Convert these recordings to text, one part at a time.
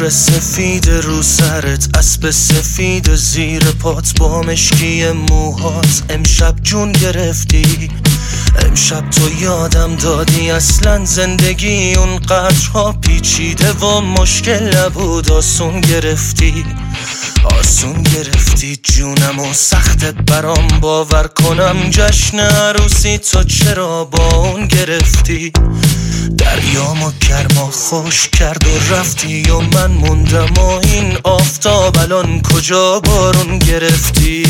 نور سفید رو سرت، اسب سفید زیر پات با مشکی موهات. امشب جون گرفتی، امشب تو یادم دادی اصلا زندگی اونقدرها پیچیده و مشکل نبود. آسون گرفتی، آسون گرفتی جونم و سخت برام باور کنم جشن عروسی تو چرا با اون گرفتی. دریامو گرما خوش کرد و رفتی و من موندم و این آفتاب الان کجا بارون گرفتی.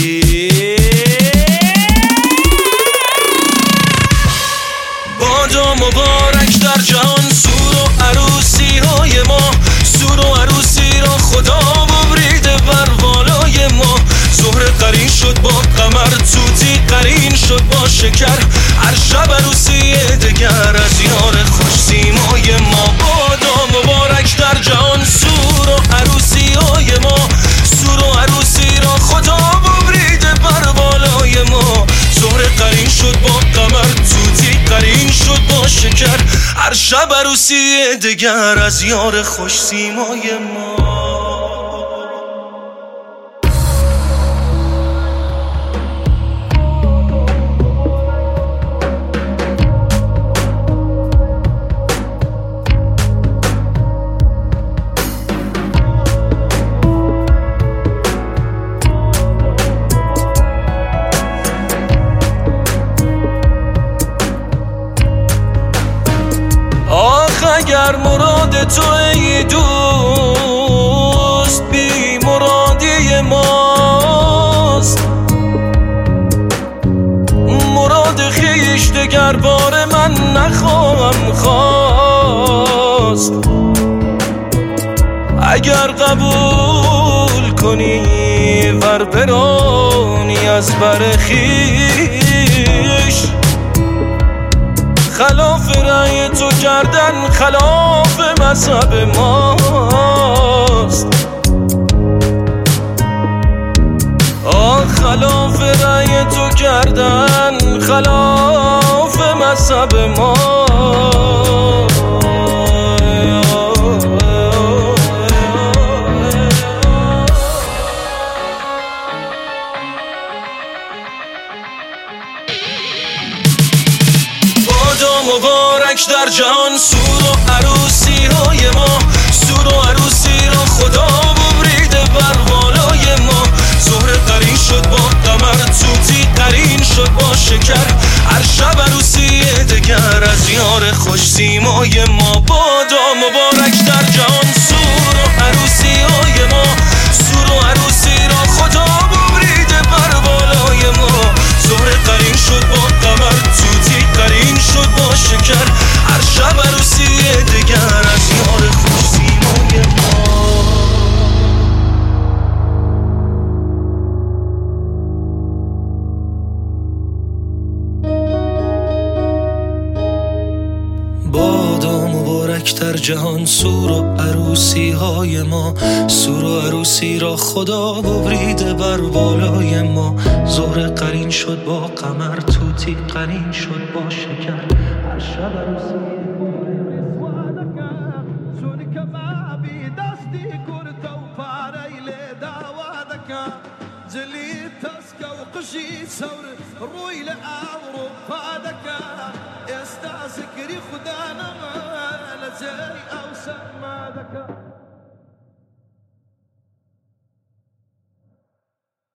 بادا مبارک در جهان سور و عروسی های ما، سور و عروسی را خدا ببریده بر بالای ما. زهره قرین شد با قمر، توتی قرین شد با شکر، هر شب عروسی دگر از یار خوش سیمای ما. بادا مبارک در جهان سور و عروسی های ما، سور و عروسی را خدا ببریده بر بالای ما. زهره قرین شد با قمر، توتی قرین شد با شکر، هر شب عروسی دگر از یار خوش سیمای ما. اگر مراد تو ای دوست بی مرادی ماست، مراد خیش دگر بار من نخواهم خواست. اگر قبول کنی ور برانی از بر خیش، خلاف رأی تو کردن خلاف مذهب ماست. خلاف رأی تو کردن خلاف مذهب ماست. مبارک در جهان سور و عروسی های ما، سور و عروسی را خدا ببریده بر بالای ما. زهره قرین شد با قمر، توتی قرین شد با شکر، هر شب عروسی دگر از یار خوش سیمای ما. بادا مبارک در جهان سور و عروسی های ما، سور و عروسی را خدا ببریده بر بالای ما. زهره قرین شد با قمر، توتی قرین شد با شکر، هر شب عروسی دگر از یار خوش سیمای ما. بادا مبارک در جهان سور و عروسی های ما، سور و عروسی را خدا ببریده بر بالای ما. زهره قرین شد با قمر، توتی قرین شد با شکر، هر شب عروسی روي لأوروبا دكا استاذ كري خدانا ما لزي أو سما دكا.